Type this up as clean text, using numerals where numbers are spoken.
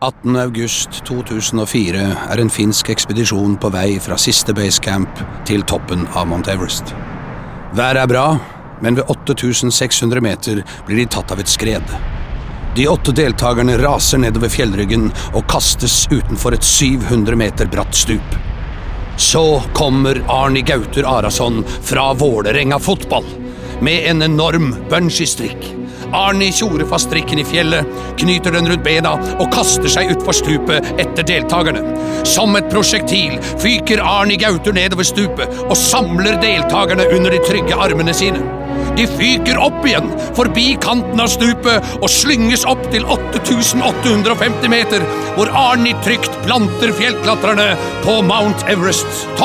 18. august 2004 en finsk ekspedisjon på vei fra siste basecamp til toppen av Mount Everest. Været bra, men ved 8600 meter blir de tatt av et skred. De 8 deltagerne raser nedover fjellryggen og kastes utenfor et 700 meter bratt stup. Så kommer Arni Gautur Arason fra Vålerenga fotball med en enorm bungee-strikk. Arni tjorer fast strikken i fjellet, knyter den rundt bena og kaster seg utfor stupet etter deltagerne. Som et prosjektil fyker Arni Gautur nedover stupet og samler deltagerne under de trygge armene sine. De fyker opp igjen, forbi kanten av stupet og slynges opp til 8850 meter, hvor Arni trygt planter fjellklatrerne på Mount Everest.